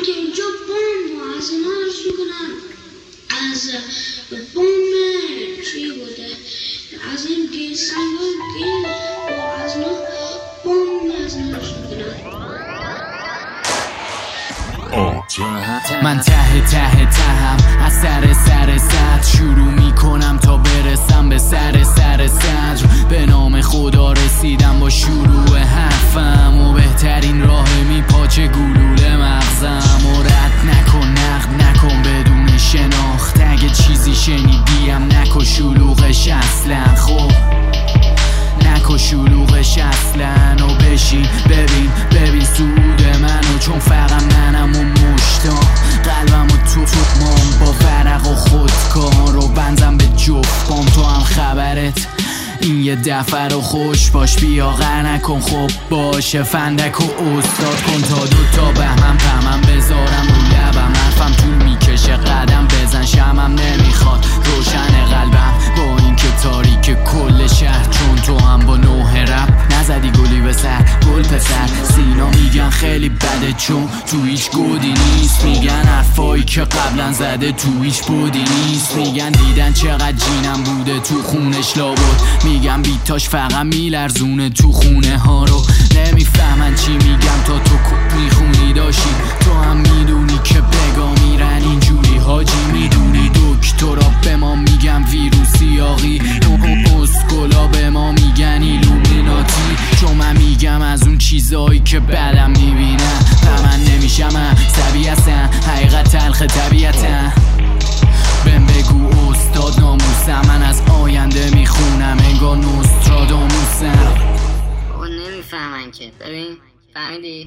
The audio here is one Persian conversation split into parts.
که اینجا بمب و از اینا عرض میکنم از بمب چی بوده از این گل سنگان گل و از اینا بمب از اینا عرض میکنم. من تهم از سر صد شروع میکنم تا برسم به سر صدر. به نام خدا رسیدم با شروع حرفم و بهترین راه میپاچه گلوله مغزم. و رد نکن نقد نکن بدون شناخت، اگه چیزی شنیدیم نکن شلوغش اصلا. خب نکن شلوغش اصلا و بشین ببین سود منو، چون فقط منم و مشتاق قلبم و تو مام با ورق و خودکار رو بنزم به جفت بام. تو هم خبرت این یه دفعه رو خوش باش، بیا غر نکن خب باشه فندک و استاد کن تا دوتا به هم پمم بذارم رو لبم. حرفم طول میکشه قدم بزن شمم نمیخواد روشن قلبم با این که تاریک کل شهر، چون تو هم با نوه رپ نزدی گلی به سر گل پسر. سینا میگن خیلی بده چون تو هیچ گودی نیست، میگن حرفایی که قبلا زده تو هیچ بودی نیست. میگن دیدن چقدر جینم بوده تو خونش لابد، میگم بیتاش فقط میلرزونه تو خونه ها رو. نمیفهمن چی میگم تا تو میخونی داشتی، تو هم میدونی که بگا میرن اینجوری حاجی. میدونی دکترا به ما میگن ویروسی آقی، اسکولا به ما میگن ایلومیناتی، چون من میگم از اون چیزایی که بعدم میبینم و من نمیشم سبی هستن حقیقت تلخ طبیعتن. بهم بگو استاد ناموسم، من از آینده میخونم انگار نوستراداموسم. بابا نمیفهمن که ببین فهمیدی؟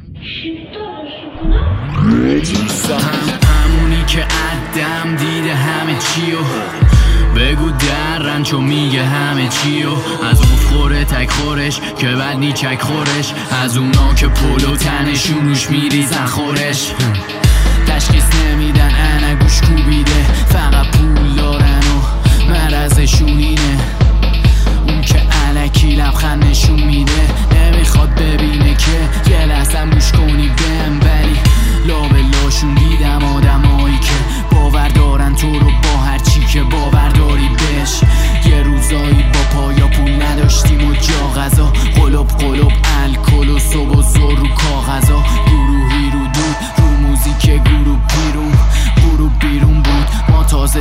همونی که عدم دیده همه چیو بگو درن چون میگه همه چیو. از اون خوره تک خورش که بعد نیچک خورش، از اونا که پلو تنشون روش میریزن خورش. تشخیص نمیدن انگوش کوبیده فقط پول دارن و مرزشون اینه. اون که الکی لبخند نشون میده نمیخواد ببینه که یه لحظم گوش کنی بهم، ولی لابلاشون دیدم آدمایی که باور دارن تو رو با هر چی که باور داری بهش. یه روزایی با پایا پول نداشتیم و جا غذا، قلب الکل و صبح و زور رو کاغذا. گروهی رو دود رو موزیک گروه بیرون بود، ما تازه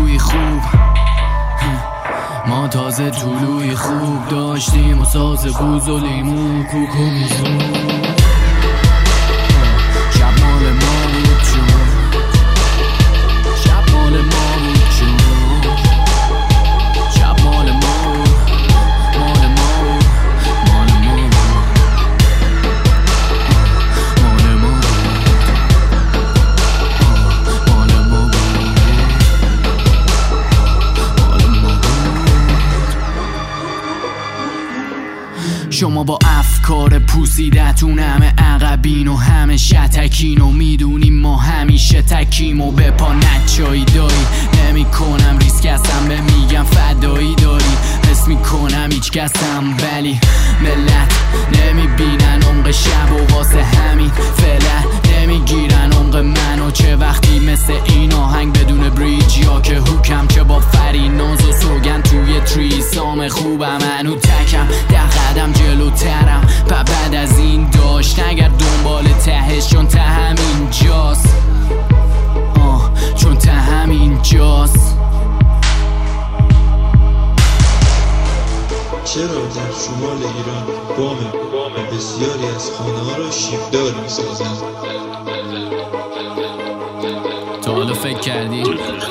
طلوعی خوب داشتیم و ساز بوز و لیمو کوکو میزون. شب مال ما بود چون شب مال ما بود چون شب مال ما بود مال ما بود مال ما بود مال ما بود مال ما بود. شما با افکار پوسیدتون همه عقبین و همه شتکین و میدونیم ما همیشه تکیم و به پا نچایی داری. نمی کنم ریسک هستم به میگم فدایی داری، حس میکنم هیچ کسم ولی ملت نمیبینن عمق شب و واسه همین فعلا نمیگیرن عمق منو. چه وقتی مثل این آهنگ بدون بریج یا که هوکم که با فریناز و سوگن توی تریسام خوبم هنو تکم در قدم جلوترم و بعد از این داشت اگر دنبال تهش چون ته همین جاست چون ته همین جاست. چرا در شمال ایران بام بسیاری از خانه ها را شیبدار می سازند؟ تا حالا فکر کردی؟